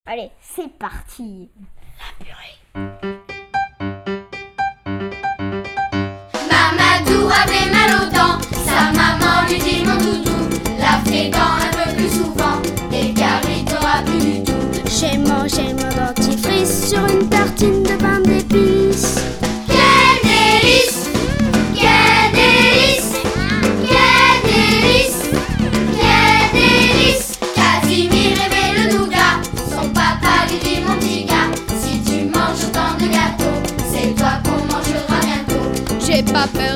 Allez, c'est parti. La purée. Mamadou avait mal aux dents, sa maman lui dit mon doudou, la fais-en un peu plus souvent, des caries t'auras plus du tout. J'ai mangé mon dentifrice sur une tartine de pain d'épices. Quel délice, quel délice, quel délice, quel délice. Casimir aimait le nougat, son papa lui dit mon petit gars, si tu manges autant de gâteaux, c'est toi qu'on mangera bientôt. J'ai pas peur